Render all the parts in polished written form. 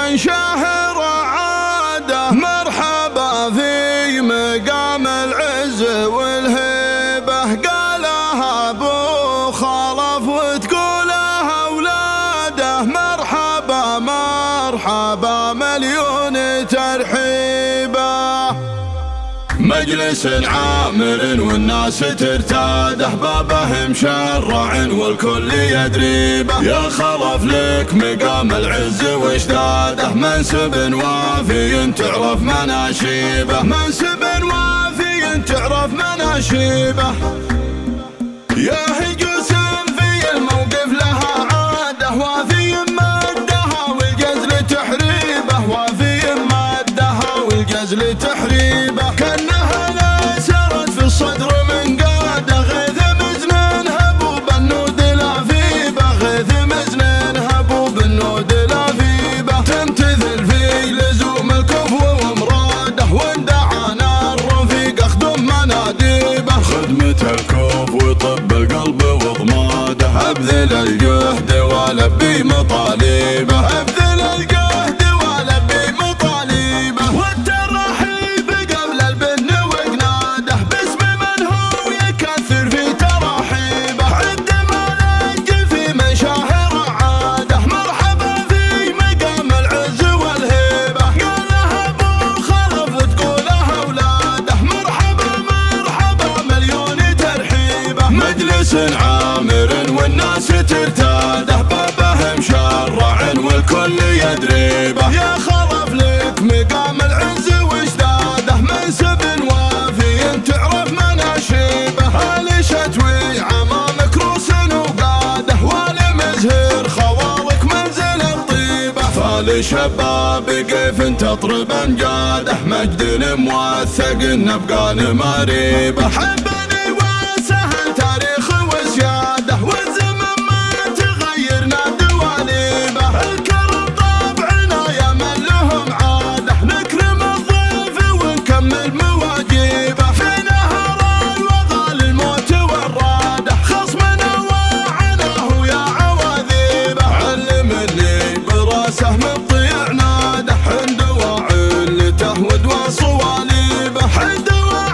من شهر عاده، مرحبا في مقام العز والهيبة، قالها ابو خلف وتقولها اولاده، مرحبا مرحبا مليون ترحيبه. مجلس عامر والناس ترتاده، بابه مشرع والكل يدري به، يا خلف لك مقام العز واشداده، منسب وافي تعرف مناشيبه، منسب وافي تعرف مناشيبه. يا هجوس في الموقف لها عاده، وافي مادها والجزل تحريبه، وافي مادها والجزل تحريبه. كانها لا سرت في الصدر من قاده، غيث مزنن هبوب النود لافيبه، غيث مزنن هبوب النود لافيبه. تمتثل في لزوم الكفو ومراده، واندعانا الرفيق اخدم مناديبه، خدمة الكوف وطب القلب وضماده، ابذل الجهد والبي مطالبه، ابذل الجهد والبي مطالبه. والترحيب قبل البن وقناده، باسم من هو يكثر في ترحيبه، عد ملك في مشاهر عاده، مرحبا في مقام العز والهيبه، قالها ابو خلف وتقولها اولاده، مرحبا مرحبا مليون ترحيبه. مجلس عامر والناس ترتاده، بابه مشرع والكل يدري به، يا خلف لك مقام العز واشداده، منسب وافي تعرف مناشيبه، آل شتوي عمامك روس وقاده، والمزهر خوالك منزل الطيبه، فال شباب كيف تطرب امجاده، مجد موثق نبقى مريبه، حبني وسهل تاريخ وسياده، والزمن ما تغيرنا دواليبه، الكرم طبعنا يا من لهم عاده، نكرم الضيف ونكمل مواجيبه، في نهر الوغى للموت والراده، خصمنا وعناه يا عواذيبه، علمني براسه من طيع ناده، حند وعلته ودوى صواليبه، حند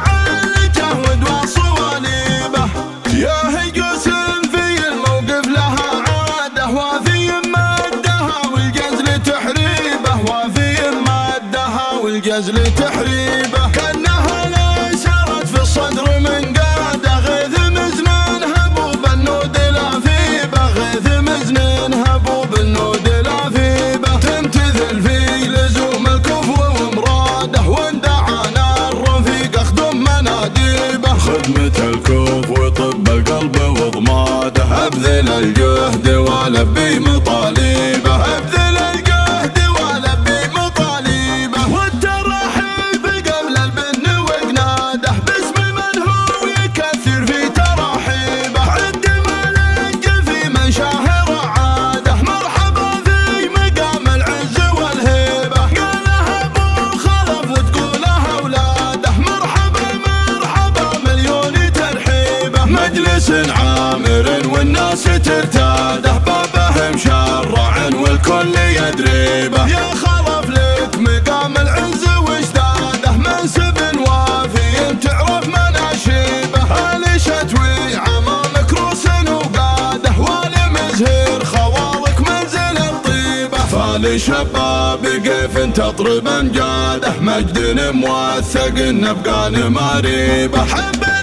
وعلته ودوى صواليبه. يا هجوس في الموقف لها عاده، وافي مادها والجزل تحريبه، وافي مادها والجزل تحريبه. كانها لا سرت في الصدر من قاده، غيث مزنن هبوب النود لافيبه، غيث مزنن هبوب النود لافيبه. تمتثل في لزوم الكفو ومراده، واندعانا الرفيق اخدم مناديبه، خدمة الكوف وطب القلب وضماده، ابذل الجهد والبي مطالبه، ابذل الجهد والبي مطالبه. والترحيب قبل البن وقناده، باسم من هو يكثر في ترحيبه، عد ملك في مشاهر عاده، مرحبا في مقام العز والهيبه، قالها ابو خلف وتقولها اولاده، مرحبا مرحبا مليون ترحيبه. مجلس عامر والناس ترتاده، بابه مشرع والكل يدري به، يا خلف لك مقام العز واشداده، منسب وافي تعرف مناشيبه، آل شتوي عمامك روس وقاده، والمزهر خوالك منزل الطيبه، فال شباب كيف تطرب امجاده، مجد موثق نبقى مريبه، حب